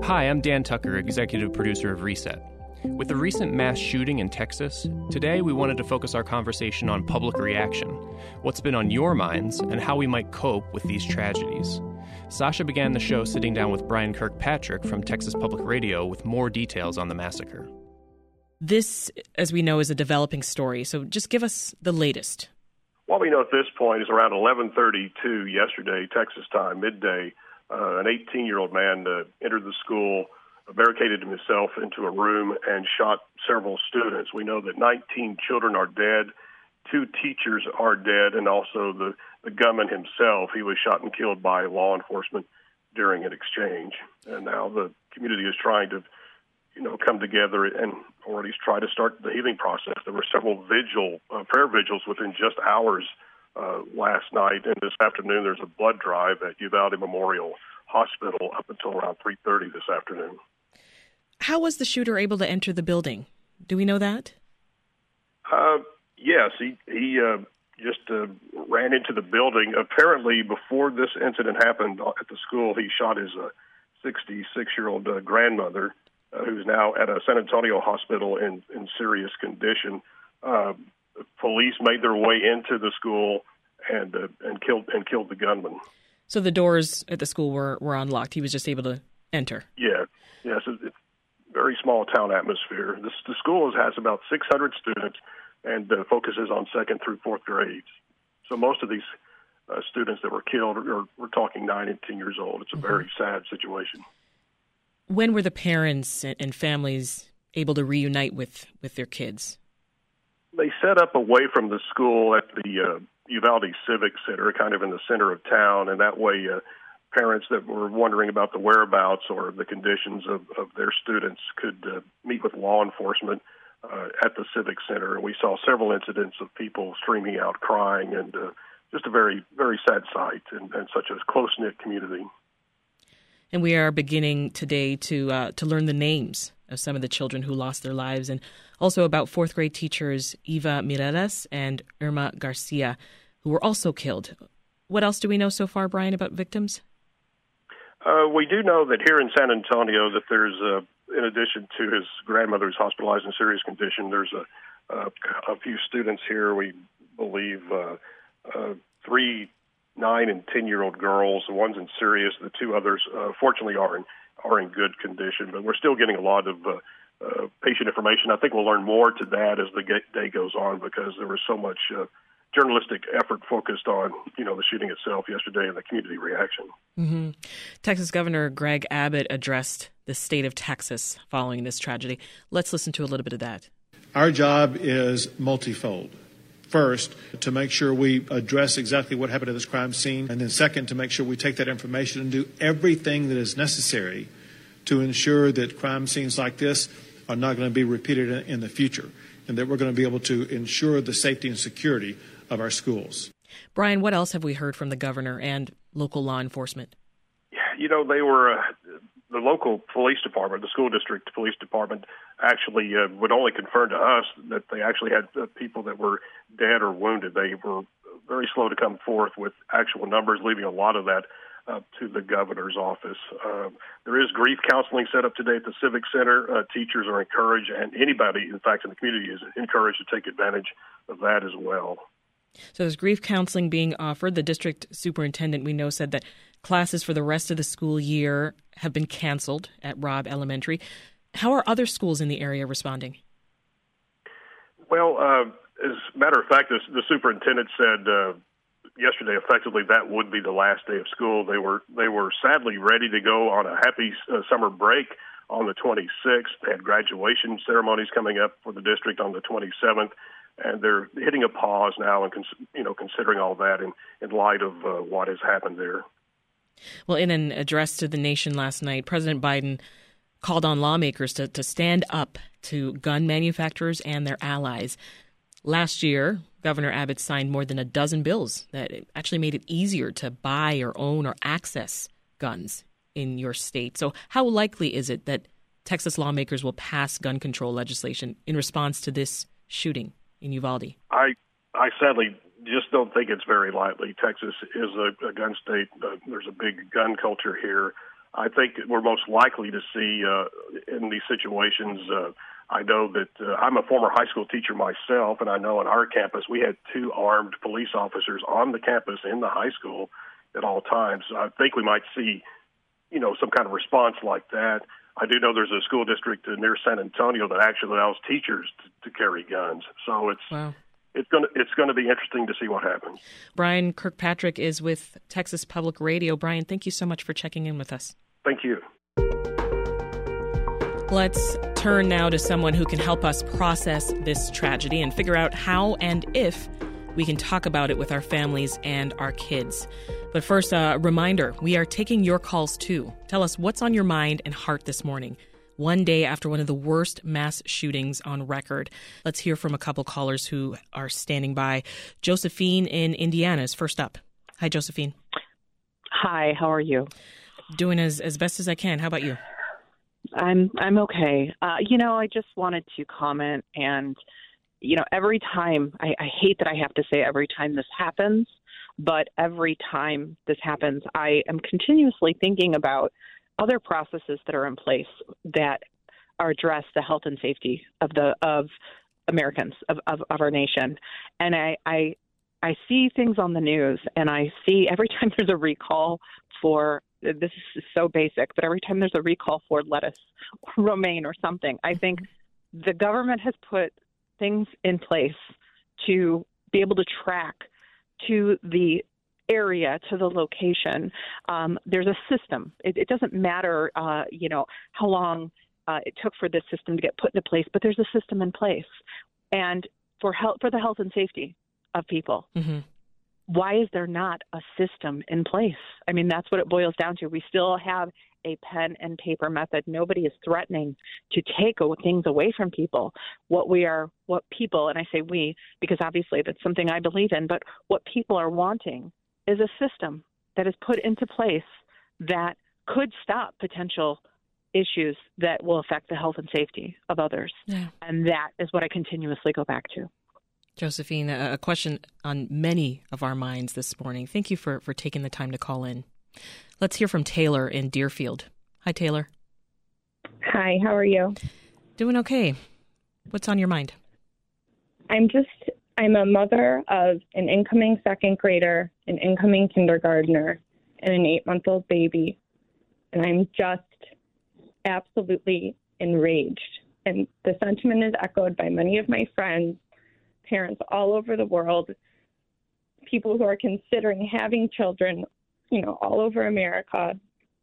Hi, I'm Dan Tucker, executive producer of Reset. With the recent mass shooting in Texas, today we wanted to focus our conversation on public reaction, what's been on your minds, and how we might cope with these tragedies. Sasha began the show sitting down with Brian Kirkpatrick from Texas Public Radio with more details on the massacre. This, as we know, is a developing story, so just give us the latest. What we know at this point is around 11:32 yesterday, Texas time, midday, an 18-year-old man entered the school, barricaded himself into a room, and shot several students. We know that 19 children are dead, 2 teachers are dead, and also the gunman himself. He was shot and killed by law enforcement during an exchange. And now the community is trying to, come together and or at least try to start the healing process. There were several prayer vigils within just hours last night, and this afternoon there's a blood drive at Uvalde Memorial Hospital up until around 3:30 this afternoon. How was the shooter able to enter the building? Do we know that? Yes, he just ran into the building. Apparently, before this incident happened at the school, he shot his 66-year-old grandmother, who's now at a San Antonio hospital in serious condition. Police made their way into the school and killed the gunman. So the doors at the school were unlocked. He was just able to enter. Yes, it's a very small town atmosphere. The school has about 600 students and focuses on 2nd through 4th grades. So most of these students that were killed we're talking 9 and 10 years old. It's a very sad situation. When were the parents and families able to reunite with their kids? They set up away from the school at the Uvalde Civic Center, kind of in the center of town, and that way parents that were wondering about the whereabouts or the conditions of their students could meet with law enforcement at the Civic Center. And we saw several incidents of people streaming out crying, and just a very, very sad sight and such a close-knit community. And we are beginning today to learn the names of some of the children who lost their lives, and also about 4th grade teachers Eva Mireles and Irma Garcia, who were also killed. What else do we know so far, Brian, about victims? We do know that here in San Antonio that there's, in addition to his grandmother who's hospitalized in serious condition, there's a few students here. We believe 3 9 and 10-year-old girls. The one's in serious. The 2 others, fortunately, are in good condition. But we're still getting a lot of patient information. I think we'll learn more to that as the day goes on, because there was so much journalistic effort focused on, the shooting itself yesterday and the community reaction. Mm-hmm. Texas Governor Greg Abbott addressed the state of Texas following this tragedy. Let's listen to a little bit of that. Our job is multifold. First, to make sure we address exactly what happened at this crime scene. And then second, to make sure we take that information and do everything that is necessary to ensure that crime scenes like this are not going to be repeated in the future, and that we're going to be able to ensure the safety and security of our schools. Brian, what else have we heard from the governor and local law enforcement? They were the local police department, the school district police department, actually would only confirm to us that they actually had people that were dead or wounded. They were very slow to come forth with actual numbers, leaving a lot of that to the governor's office. There is grief counseling set up today at the Civic Center. Teachers are encouraged, and anybody, in fact, in the community is encouraged to take advantage of that as well. So there's grief counseling being offered. The district superintendent, we know, said that classes for the rest of the school year have been canceled at Robb Elementary. How are other schools in the area responding? Well, as a matter of fact, the superintendent said yesterday, effectively, that would be the last day of school. They were sadly ready to go on a happy summer break on the 26th. They had graduation ceremonies coming up for the district on the 27th. And they're hitting a pause now and considering all that in light of what has happened there. Well, in an address to the nation last night, President Biden called on lawmakers to stand up to gun manufacturers and their allies. Last year, Governor Abbott signed more than a dozen bills that actually made it easier to buy or own or access guns in your state. So how likely is it that Texas lawmakers will pass gun control legislation in response to this shooting in Uvalde? I sadly just don't think it's very likely. Texas is a gun state. There's a big gun culture here. I think we're most likely to see in these situations. I know that I'm a former high school teacher myself, and I know on our campus we had 2 armed police officers on the campus in the high school at all times. So I think we might see, some kind of response like that. I do know there's a school district near San Antonio that actually allows teachers to carry guns. So it's going to be interesting to see what happens. Brian Kirkpatrick is with Texas Public Radio. Brian, thank you so much for checking in with us. Thank you. Let's turn now to someone who can help us process this tragedy and figure out how and if we can talk about it with our families and our kids. But first, a reminder, we are taking your calls too. Tell us what's on your mind and heart this morning, one day after one of the worst mass shootings on record. Let's hear from a couple callers who are standing by. Josephine in Indiana is first up. Hi, Josephine. Hi, how are you? Doing as best as I can. How about you? I'm okay. I just wanted to comment, and every time I hate that I have to say every time this happens, but every time this happens, I am continuously thinking about other processes that are in place that are address the health and safety of Americans of our nation, and I see things on the news, and I see every time there's a recall for. This is so basic, but every time there's a recall for lettuce or romaine or something, I think the government has put things in place to be able to track to the area, to the location. There's a system. It doesn't matter, how long it took for this system to get put into place, but there's a system in place. And for the health and safety of people. Mm-hmm. Why is there not a system in place? I mean, that's what it boils down to. We still have a pen and paper method. Nobody is threatening to take things away from people. What people, and I say we, because obviously that's something I believe in, but what people are wanting is a system that is put into place that could stop potential issues that will affect the health and safety of others. Yeah. And that is what I continuously go back to. Josephine, a question on many of our minds this morning. Thank you for taking the time to call in. Let's hear from Taylor in Deerfield. Hi, Taylor. Hi, how are you? Doing okay. What's on your mind? I'm a mother of an incoming second grader, an incoming kindergartner, and an 8-month-old baby. And I'm just absolutely enraged. And the sentiment is echoed by many of my friends, parents all over the world, people who are considering having children, all over America.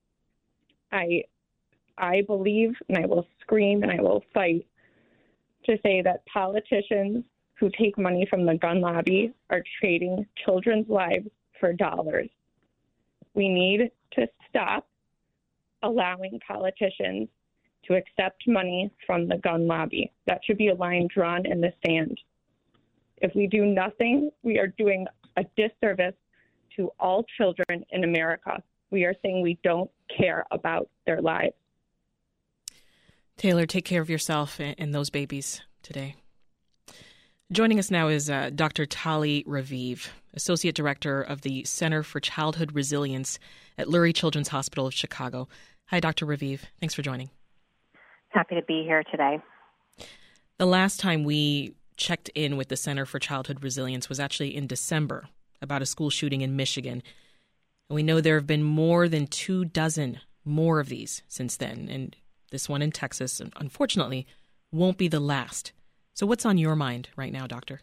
I believe, and I will scream and I will fight to say that politicians who take money from the gun lobby are trading children's lives for dollars. We need to stop allowing politicians to accept money from the gun lobby. That should be a line drawn in the sand. If we do nothing, we are doing a disservice to all children in America. We are saying we don't care about their lives. Taylor, take care of yourself and those babies today. Joining us now is Dr. Tali Raviv, Associate Director of the Center for Childhood Resilience at Lurie Children's Hospital of Chicago. Hi, Dr. Raviv. Thanks for joining. Happy to be here today. The last time we checked in with the Center for Childhood Resilience was actually in December about a school shooting in Michigan. And we know there have been more than 24 more of these since then. And this one in Texas, unfortunately, won't be the last. So what's on your mind right now, Doctor?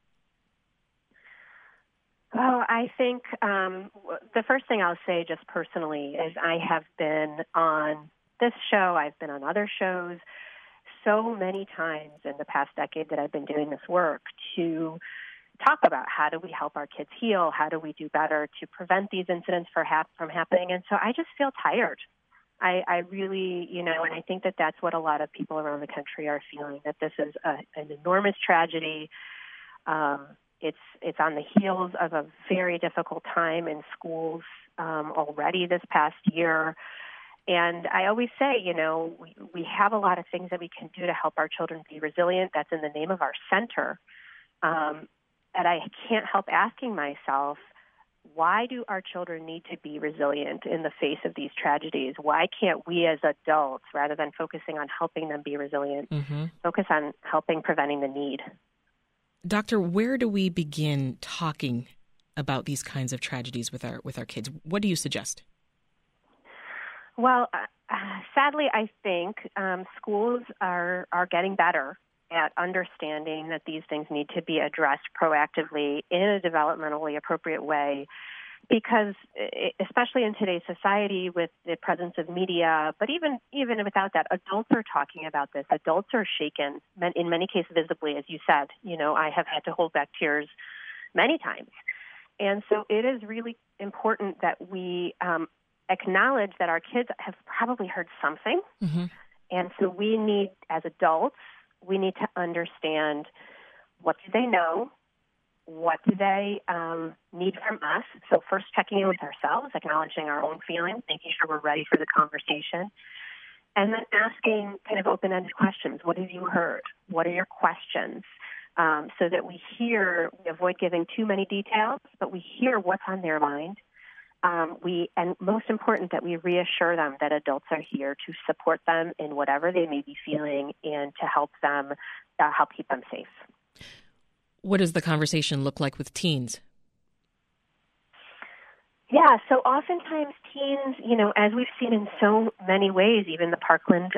Well, I think the first thing I'll say just personally is I have been on this show, I've been on other shows so many times in the past decade that I've been doing this work to talk about how do we help our kids heal, how do we do better to prevent these incidents from happening. And so I just feel tired. I really, and I think that that's what a lot of people around the country are feeling, that this is an enormous tragedy. It's on the heels of a very difficult time in schools already this past year. And I always say, we have a lot of things that we can do to help our children be resilient. That's in the name of our center. And I can't help asking myself, why do our children need to be resilient in the face of these tragedies? Why can't we as adults, rather than focusing on helping them be resilient, focus on preventing the need? Doctor, where do we begin talking about these kinds of tragedies with our kids? What do you suggest? Well, sadly, I think schools are getting better at understanding that these things need to be addressed proactively in a developmentally appropriate way, because especially in today's society with the presence of media, but even without that, adults are talking about this. Adults are shaken, in many cases visibly, as you said. I have had to hold back tears many times. And so it is really important that we acknowledge that our kids have probably heard something. And so we need, as adults, we need to understand, what do they know? What do they need from us? So first checking in with ourselves, acknowledging our own feelings, making sure we're ready for the conversation, and then asking kind of open-ended questions. What have you heard? What are your questions? So that we avoid giving too many details, but we hear what's on their mind. And most important, that we reassure them that adults are here to support them in whatever they may be feeling and to help them, help keep them safe. What does the conversation look like with teens? Yeah, so oftentimes teens, as we've seen in so many ways, even the Parkland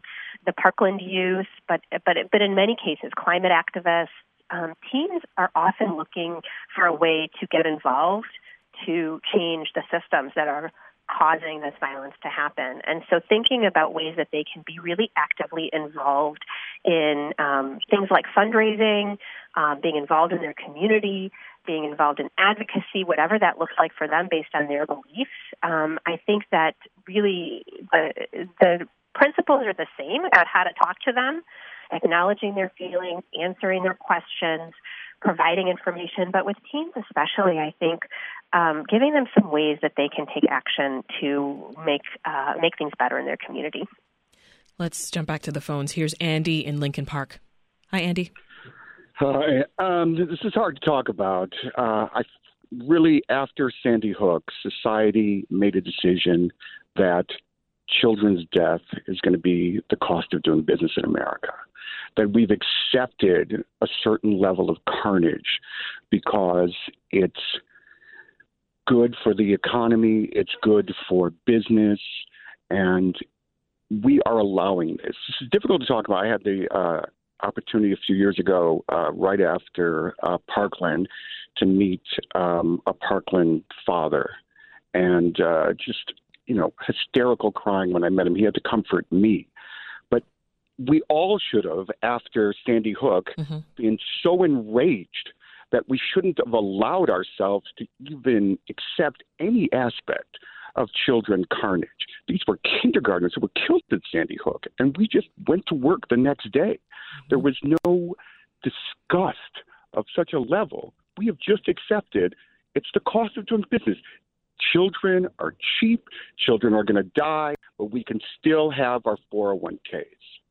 youth, but in many cases, climate activists, teens are often looking for a way to get involved to change the systems that are causing this violence to happen. And so thinking about ways that they can be really actively involved in things like fundraising, being involved in their community, being involved in advocacy, whatever that looks like for them based on their beliefs. I think that really the principles are the same about how to talk to them, acknowledging their feelings, answering their questions, providing information. But with teens especially, I think giving them some ways that they can take action to make things better in their community. Let's jump back to the phones. Here's Andy in Lincoln Park. Hi, Andy. Hi. This is hard to talk about. Really, after Sandy Hook, society made a decision that children's death is going to be the cost of doing business in America. That we've accepted a certain level of carnage because it's good for the economy, it's good for business, and we are allowing this. This is difficult to talk about. I had the opportunity a few years ago, right after Parkland, to meet a Parkland father, and just, hysterical crying when I met him. He had to comfort me. But we all should have, after Sandy Hook, been so enraged that we shouldn't have allowed ourselves to even accept any aspect of children carnage. These were kindergartners who were killed at Sandy Hook, and we just went to work the next day. There was no disgust of such a level. We have just accepted it's the cost of doing business. Children are cheap. Children are going to die, but we can still have our 401ks.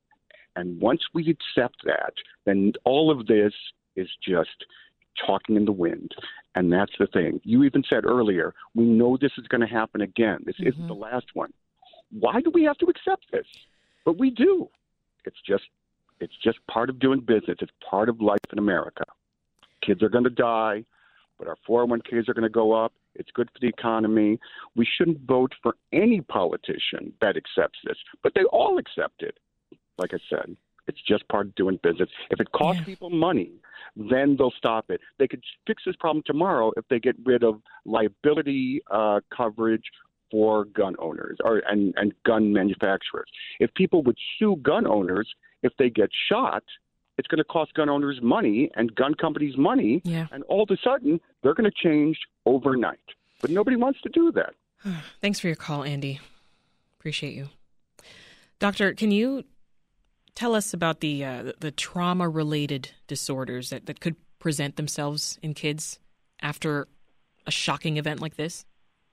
And once we accept that, then all of this is just talking in the wind. And that's the thing. You even said earlier, we know this is going to happen again. This isn't the last one. Why do we have to accept this? But we do. It's just part of doing business. It's part of life in America. Kids are going to die, but our 401ks are going to go up. It's good for the economy. We shouldn't vote for any politician that accepts this, but they all accept it. Like I said, it's just part of doing business. If it costs people money, then they'll stop it. They could fix this problem tomorrow if they get rid of liability coverage for gun owners and gun manufacturers. If people would sue gun owners if they get shot, it's going to cost gun owners money and gun companies money, and all of a sudden they're going to change overnight. But nobody wants to do that. Thanks for your call, Andy. Appreciate you. Doctor, can you tell us about the trauma-related disorders that could present themselves in kids after a shocking event like this?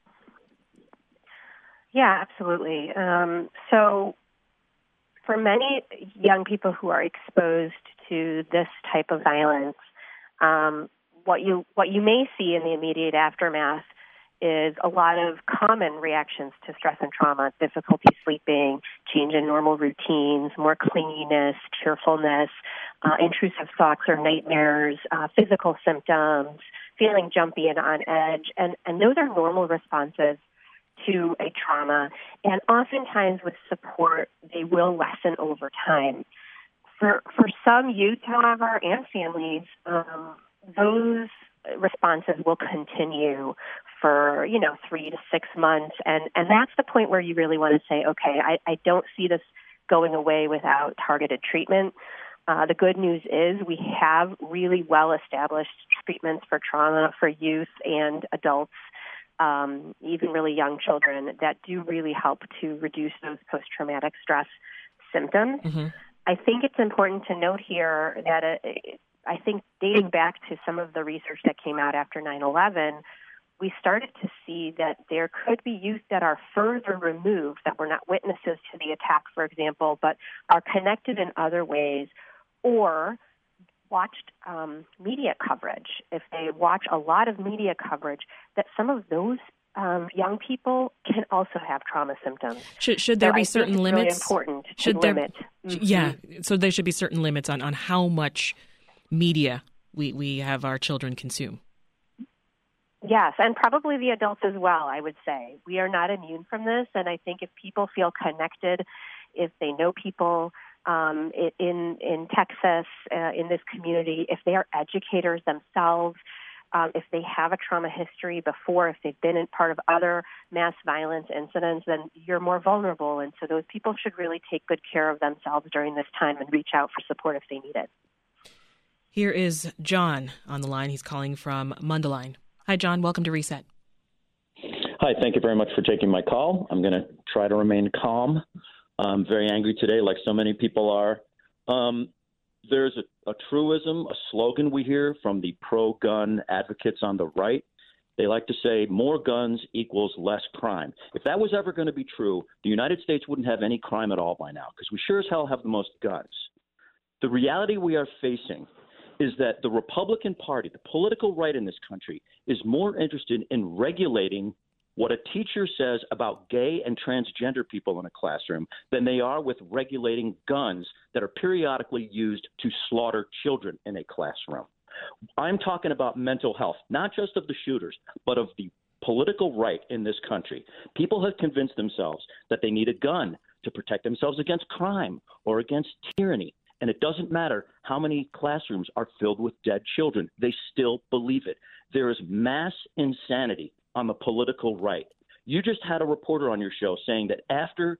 Yeah, absolutely. So for many young people who are exposed to this type of violence, what you may see in the immediate aftermath is a lot of common reactions to stress and trauma: difficulty sleeping, change in normal routines, more clinginess, tearfulness, intrusive thoughts or nightmares, physical symptoms, feeling jumpy and on edge. And those are normal responses to a trauma. And oftentimes with support, they will lessen over time. For some youth, however, and families, those responses will continue for, 3 to 6 months. And that's the point where you really want to say, okay, I don't see this going away without targeted treatment. The good news is we have really well-established treatments for trauma for youth and adults, even really young children, that do really help to reduce those post-traumatic stress symptoms. Mm-hmm. I think it's important to note here that I think dating back to some of the research that came out after 9/11, we started to see that there could be youth that are further removed, that were not witnesses to the attack, for example, but are connected in other ways, or watched media coverage. If they watch a lot of media coverage, that some of those young people can also have trauma symptoms. Should there be certain limits? It's really important to limit. Mm-hmm. Yeah, so there should be certain limits on how much media we have our children consume. Yes, and probably the adults as well, I would say. We are not immune from this, and I think if people feel connected, if they know people in Texas, in this community, if they are educators themselves, if they have a trauma history before, if they've been in part of other mass violence incidents, then you're more vulnerable. And so those people should really take good care of themselves during this time and reach out for support if they need it. Here is John on the line. He's calling from Mundelein. Hi, John. Welcome to Reset. Hi. Thank you very much for taking my call. I'm going to try to remain calm. I'm very angry today, like so many people are. There's a truism, a slogan we hear from the pro-gun advocates on the right. They like to say more guns equals less crime. If that was ever going to be true, the United States wouldn't have any crime at all by now, because we sure as hell have the most guns. The reality we are facing is that the Republican Party, the political right in this country, is more interested in regulating what a teacher says about gay and transgender people in a classroom than they are with regulating guns that are periodically used to slaughter children in a classroom. I'm talking about mental health, not just of the shooters, but of the political right in this country. People have convinced themselves that they need a gun to protect themselves against crime or against tyranny. And it doesn't matter how many classrooms are filled with dead children. They still believe it. There is mass insanity on the political right. You just had a reporter on your show saying that after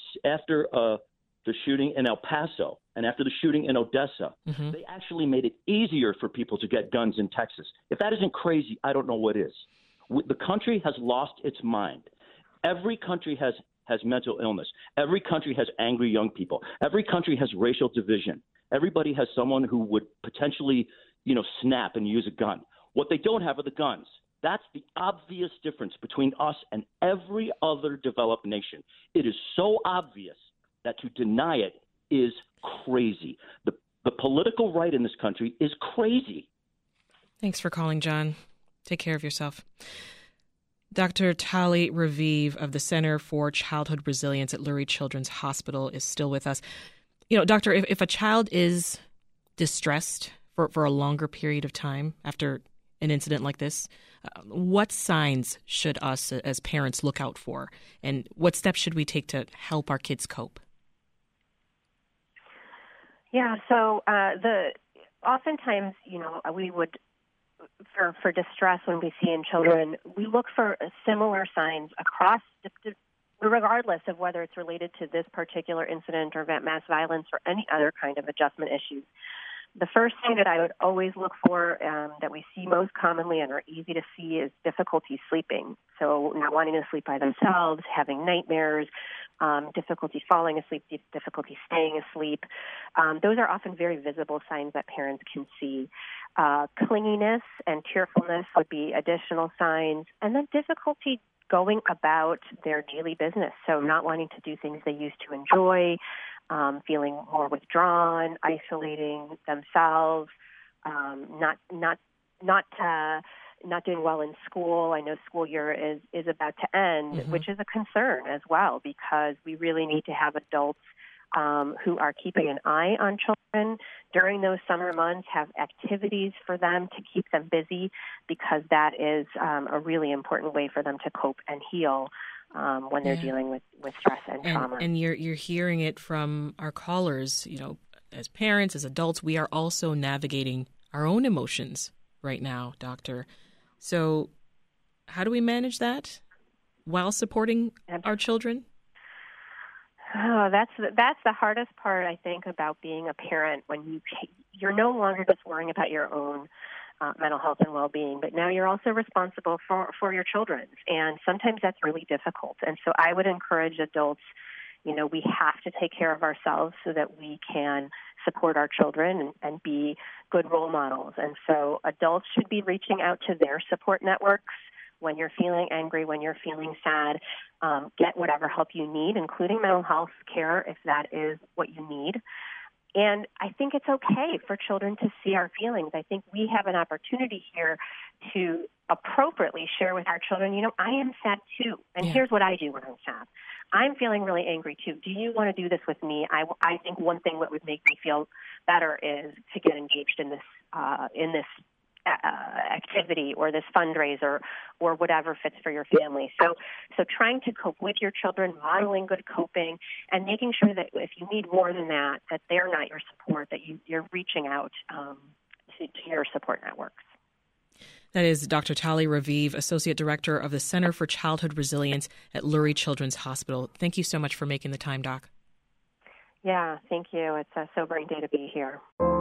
the shooting in El Paso and after the shooting in Odessa, they actually made it easier for people to get guns in Texas. If that isn't crazy, I don't know what is. The country has lost its mind. Every country has mental illness. Every country has angry young people. Every country has racial division. Everybody has someone who would potentially, snap and use a gun. What they don't have are the guns. That's the obvious difference between us and every other developed nation. It is so obvious that to deny it is crazy. The political right in this country is crazy. Thanks for calling, John. Take care of yourself. Dr. Tali Raviv of the Center for Childhood Resilience at Lurie Children's Hospital is still with us. Doctor, if a child is distressed for a longer period of time after an incident like this, what signs should us as parents look out for, and what steps should we take to help our kids cope? Yeah, so oftentimes, we would, for distress when we see in children, we look for similar signs across, regardless of whether it's related to this particular incident or mass violence or any other kind of adjustment issues. The first thing that I would always look for that we see most commonly and are easy to see is difficulty sleeping. So not wanting to sleep by themselves, having nightmares, difficulty falling asleep, difficulty staying asleep. Those are often very visible signs that parents can see. Clinginess and tearfulness would be additional signs. And then difficulty going about their daily business. So not wanting to do things they used to enjoy, feeling more withdrawn, isolating themselves, not not doing well in school. I know school year is about to end, which is a concern as well, because we really need to have adults who are keeping an eye on children during those summer months, have activities for them to keep them busy, because that is a really important way for them to cope and heal when they're dealing with stress and trauma. And you're hearing it from our callers, as parents, as adults, we are also navigating our own emotions right now, Doctor. So how do we manage that while supporting our children? Oh, that's the hardest part, I think, about being a parent, when you're no longer just worrying about your own mental health and well-being, but now you're also responsible for your children's, and sometimes that's really difficult. And so I would encourage adults, we have to take care of ourselves so that we can support our children and be good role models. And so adults should be reaching out to their support networks when you're feeling angry, when you're feeling sad. Get whatever help you need, including mental health care if that is what you need. And I think it's okay for children to see our feelings. I think we have an opportunity here to appropriately share with our children, I am sad too. And here's what I do when I'm sad. I'm feeling really angry too. Do you want to do this with me? I think one thing that would make me feel better is to get engaged in this activity or this fundraiser or whatever fits for your family. So trying to cope with your children, modeling good coping, and making sure that if you need more than that they're not your support, that you're reaching out to your support networks. That is Dr. Tali Raviv, Associate Director of the Center for Childhood Resilience at Lurie Children's Hospital. Thank you so much for making the time, Doc. Yeah, thank you. It's a sobering day to be here.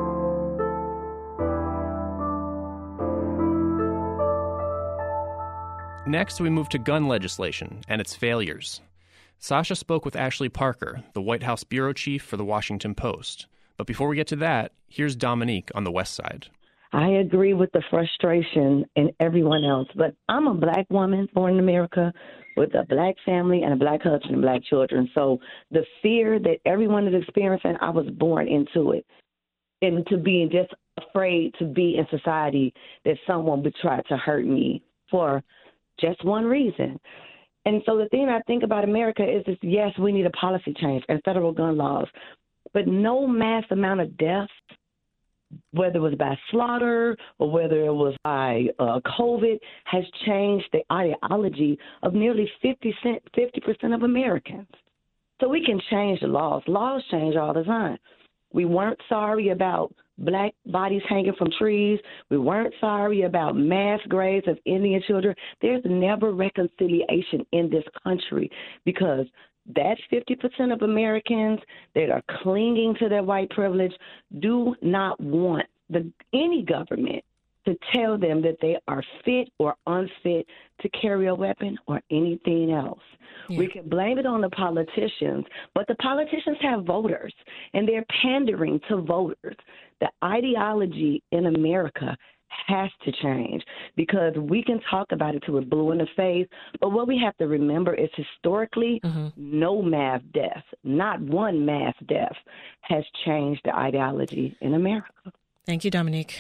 Next, we move to gun legislation and its failures. Sasha spoke with Ashley Parker, the White House bureau chief for the Washington Post. But before we get to that, here's Dominique on the West Side. I agree with the frustration and everyone else, but I'm a black woman born in America with a black family and a black husband and black children. So the fear that everyone is experiencing, I was born into it. And to be just afraid to be in society that someone would try to hurt me for just one reason. And so the thing I think about America is that, yes, we need a policy change and federal gun laws, but no mass amount of deaths, whether it was by slaughter or whether it was by COVID, has changed the ideology of nearly 50% of Americans. So we can change the laws. Laws change all the time. We weren't sorry about black bodies hanging from trees. We weren't sorry about mass graves of Indian children. There's never reconciliation in this country because that's 50% of Americans that are clinging to their white privilege do not want any government to tell them that they are fit or unfit to carry a weapon or anything else. Yeah. We can blame it on the politicians, but the politicians have voters, and they're pandering to voters. The ideology in America has to change because we can talk about it till we're blue in the face, but what we have to remember is historically, no mass death, not one mass death, has changed the ideology in America. Thank you, Dominique.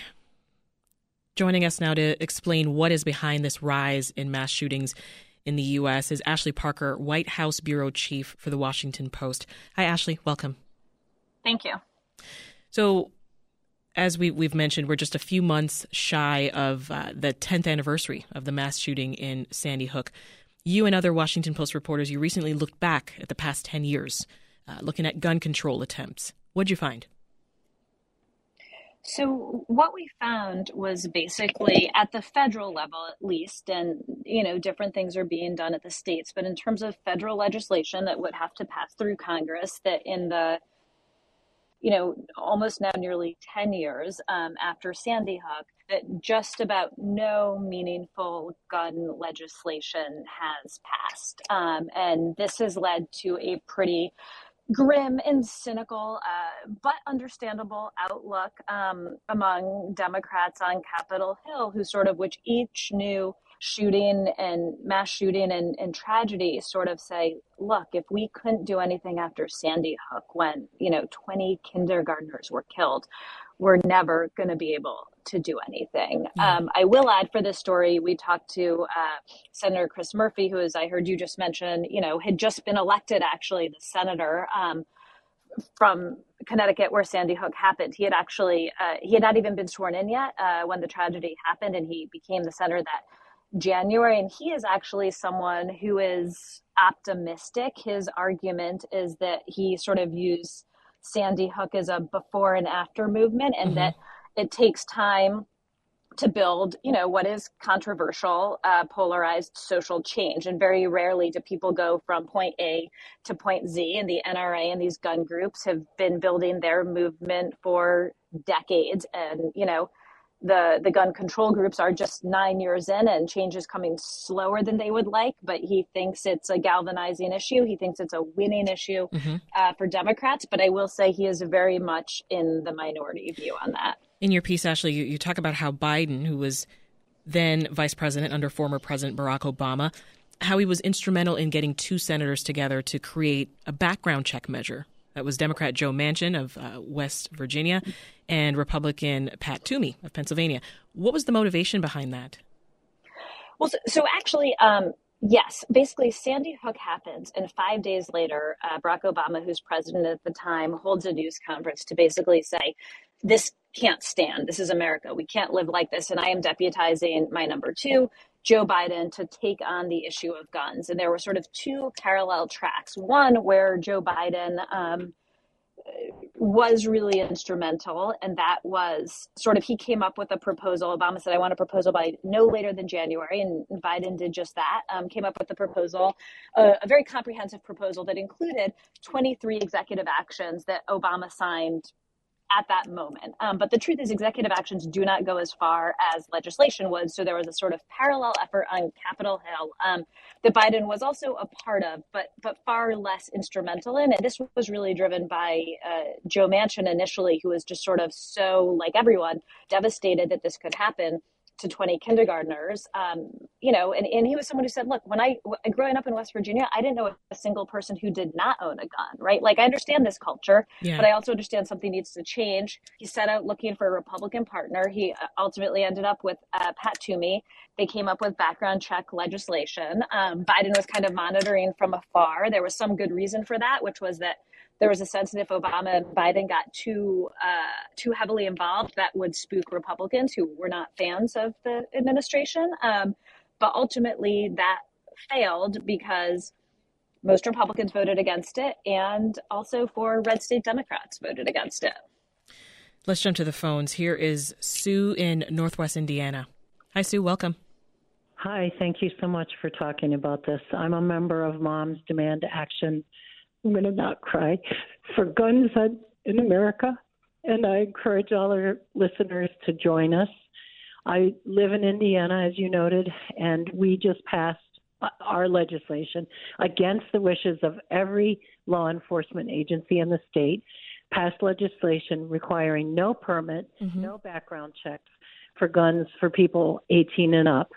Joining us now to explain what is behind this rise in mass shootings in the U.S. is Ashley Parker, White House bureau chief for the Washington Post. Hi, Ashley. Welcome. Thank you. So, as we've mentioned, we're just a few months shy of the 10th anniversary of the mass shooting in Sandy Hook. You and other Washington Post reporters, you recently looked back at the past 10 years, looking at gun control attempts. What'd you find? So what we found was basically at the federal level, at least, and, different things are being done at the states, but in terms of federal legislation that would have to pass through Congress, that in the almost now nearly 10 years after Sandy Hook, that just about no meaningful gun legislation has passed. And this has led to a pretty grim and cynical, but understandable outlook among Democrats on Capitol Hill, which each new shooting and mass shooting and tragedy sort of say, look, if we couldn't do anything after Sandy Hook when, 20 kindergartners were killed, we're never going to be able to do anything. I will add for this story, we talked to Senator Chris Murphy, who, as I heard you just mention, had just been elected, actually, the senator from Connecticut where Sandy Hook happened. He had not even been sworn in yet when the tragedy happened, and he became the senator that January. And he is actually someone who is optimistic. His argument is that he sort of used Sandy Hook as a before and after movement, and that it takes time to build, what is controversial, polarized social change. And very rarely do people go from point A to point Z. And the NRA and these gun groups have been building their movement for decades. And, the gun control groups are just 9 years in, and change is coming slower than they would like. But he thinks it's a galvanizing issue. He thinks it's a winning issue for Democrats. But I will say he is very much in the minority view on that. In your piece, Ashley, you talk about how Biden, who was then vice president under former President Barack Obama, how he was instrumental in getting two senators together to create a background check measure. That was Democrat Joe Manchin of West Virginia and Republican Pat Toomey of Pennsylvania. What was the motivation behind that? Well, so actually, yes, basically Sandy Hook happens, and 5 days later, Barack Obama, who's president at the time, holds a news conference to basically say, this can't stand. This is America. We can't live like this. And I am deputizing my number two, Joe Biden, to take on the issue of guns. And there were sort of two parallel tracks. One where Joe Biden was really instrumental, and that was sort of, he came up with a proposal. Obama said, I want a proposal by no later than January, and Biden did just that, came up with a proposal, a very comprehensive proposal that included 23 executive actions that Obama signed at that moment. But the truth is, executive actions do not go as far as legislation would. So there was a sort of parallel effort on Capitol Hill that Biden was also a part of, but far less instrumental in. And this was really driven by Joe Manchin initially, who was just sort of so, like everyone, devastated that this could happen to 20 kindergartners, and he was someone who said, look, when growing up in West Virginia, I didn't know a single person who did not own a gun, right? Like, I understand this culture, but I also understand something needs to change. He set out looking for a Republican partner. He ultimately ended up with Pat Toomey. They came up with background check legislation. Biden was kind of monitoring from afar. There was some good reason for that, which was that there was a sense that if Obama and Biden got too heavily involved, that would spook Republicans who were not fans of the administration. But ultimately, that failed because most Republicans voted against it, and also 4 red state Democrats voted against it. Let's jump to the phones. Here is Sue in Northwest Indiana. Hi, Sue. Welcome. Hi. Thank you so much for talking about this. I'm a member of Moms Demand Action. I'm going to not cry, for guns in America, and I encourage all our listeners to join us. I live in Indiana, as you noted, and we just passed our legislation against the wishes of every law enforcement agency in the state, passed legislation requiring no permit, no background checks for guns for people 18 and up.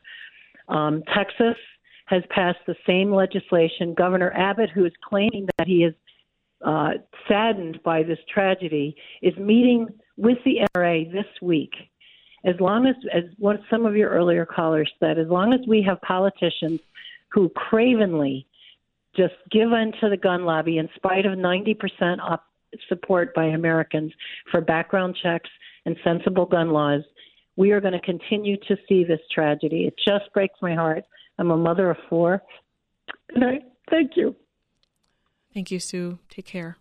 Texas has passed the same legislation. Governor Abbott, who is claiming that he is saddened by this tragedy, is meeting with the NRA this week. As long as what some of your earlier callers said, as long as we have politicians who cravenly just give in to the gun lobby in spite of 90% support by Americans for background checks and sensible gun laws, we are going to continue to see this tragedy. It just breaks my heart. I'm a mother of 4. And I thank you. Thank you, Sue. Take care.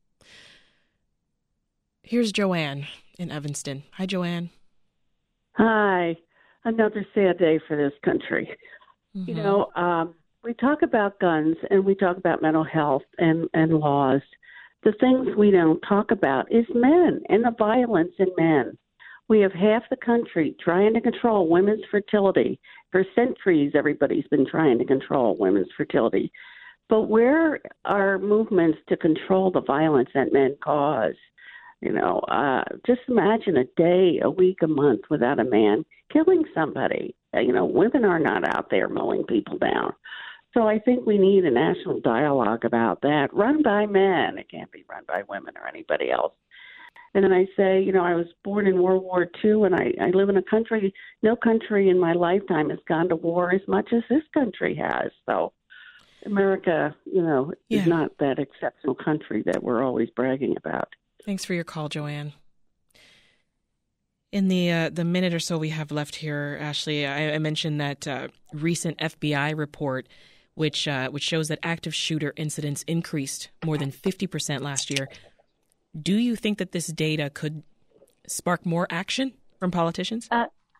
Here's Joanne in Evanston. Hi, Joanne. Hi. Another sad day for this country. You know, we talk about guns and we talk about mental health and laws. The things we don't talk about is men and the violence in men. We have half the country trying to control women's fertility. For centuries, everybody's been trying to control women's fertility. But where are movements to control the violence that men cause? You know, just imagine a day, a week, a month without a man killing somebody. You know, women are not out there mowing people down. So I think we need a national dialogue about that, run by men. It can't be run by women or anybody else. And then I say, I was born in World War II, and I live in a country, no country in my lifetime has gone to war as much as this country has. So America, is not that exceptional country that we're always bragging about. Thanks for your call, Joanne. In the minute or so we have left here, Ashley, I mentioned that recent FBI report, which shows that active shooter incidents increased more than 50% last year. Do you think that this data could spark more action from politicians?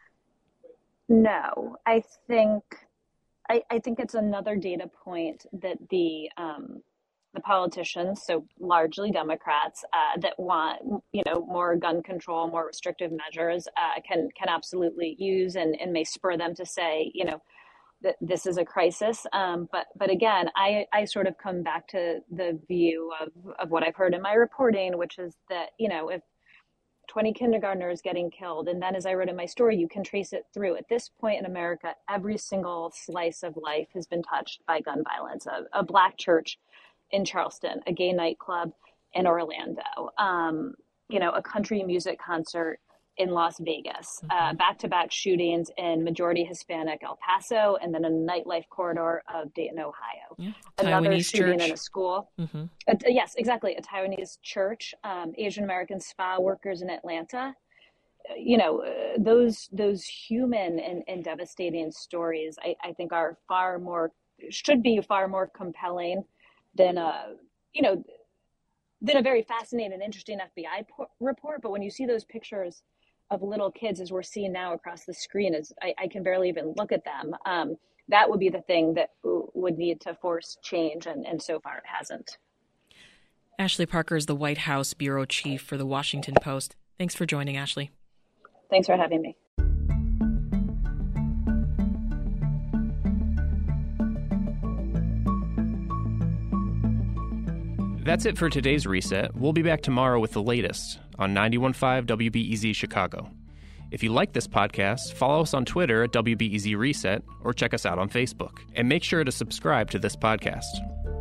No, I think it's another data point that the politicians, so largely Democrats, that want more gun control, more restrictive measures, can absolutely use and may spur them to say that this is a crisis. But again, I sort of come back to the view of what I've heard in my reporting, which is that if 20 kindergartners getting killed, and then as I wrote in my story, you can trace it through. At this point in America, every single slice of life has been touched by gun violence. A black church in Charleston, a gay nightclub in Orlando, a country music concert in Las Vegas, back-to-back shootings in majority Hispanic El Paso, and then a nightlife corridor of Dayton, Ohio. Yeah. Another Taiwanese shooting church. in a school. Mm-hmm. Yes, exactly. A Taiwanese church, Asian American spa workers in Atlanta. Those human and devastating stories, I think, are should be far more compelling than a very fascinating and interesting FBI report. But when you see those pictures of little kids, as we're seeing now across the screen, as I can barely even look at them, that would be the thing that would need to force change, and so far it hasn't. Ashley Parker is the White House bureau chief for The Washington Post. Thanks for joining, Ashley. Thanks for having me. That's it for today's Reset. We'll be back tomorrow with the latest on 91.5 WBEZ Chicago. If you like this podcast, follow us on Twitter at WBEZ Reset or check us out on Facebook. And make sure to subscribe to this podcast.